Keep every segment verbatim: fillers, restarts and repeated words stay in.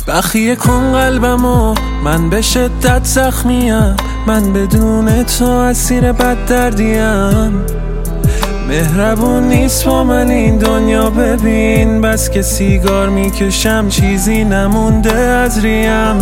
بخیه کن قلبمو، من به شدت زخمیم، من بدون تو اسیر بد دردیم. مهربون نیست با من این دنیا، ببین بس که سیگار میکشم چیزی نمونده از ریم.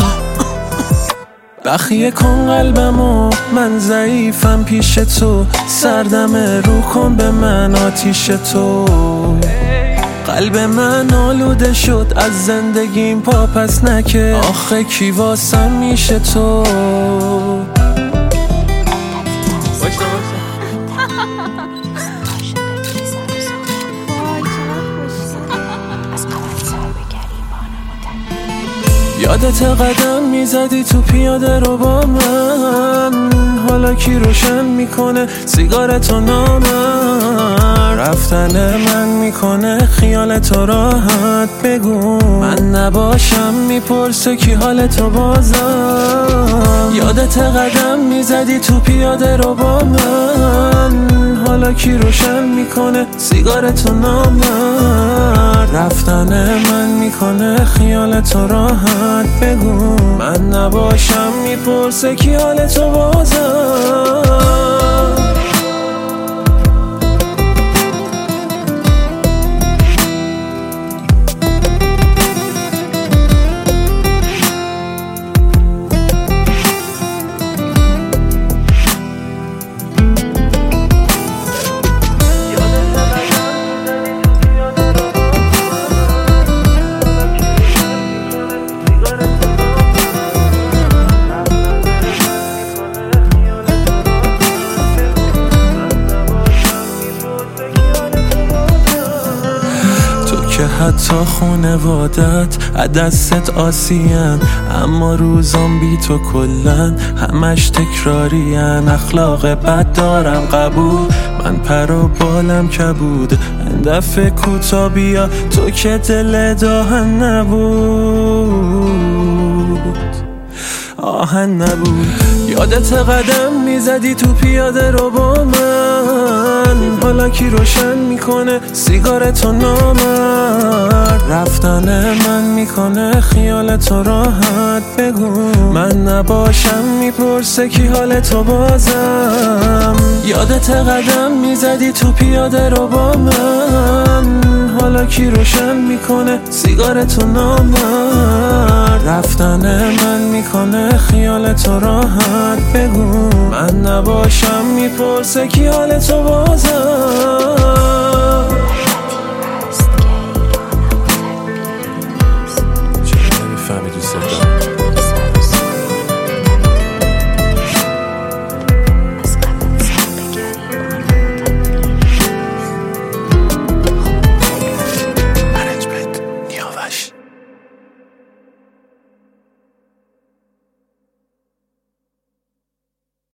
بخیه کن قلبمو، من ضعیفم پیش تو، سردم رو کن به من آتیش تو. قلب من آلوده شد از زندگیم، پا پس نکه آخه کی واسم میشه تو. یادت قدم میزدی تو پیاده رو با من، حالا کی روشن میکنه سیگارتو نامم. رفتن من میکنه خیالتو راحت، بگو من نباشم میپرسه کی حالتو بازم. یادت قدم میزدی تو پیاده رو با من، حالا کی روشن میکنه سیگارتو نامم. رفتن من میکنه خیالتو راحت، بگو من نباشم میپرسه کی حالتو بازم. که حتی خونوادت دستت آسین، اما روزام بی تو کلن همش تکرارین. اخلاق بد دارم قبول، من پر و بالم کبود، این دفعه کوتا بیا تو که دل داهن نبود، آهن نبود. یادت قدم میزدی تو پیاده رو با من، حالا کی روشن میکنه سیگارتو نامرد. رفتن من میکنه خیالتو راحت، بگو من نباشم میپرسه کی حالتو بازم. یادت قدم میزدی تو پیاده رو با من، حالا کی روشن میکنه سیگارتو نامرد. رفتن من میکنه خیالتو راحت، بگو من نباشم میپرسه کی حالتو بازم.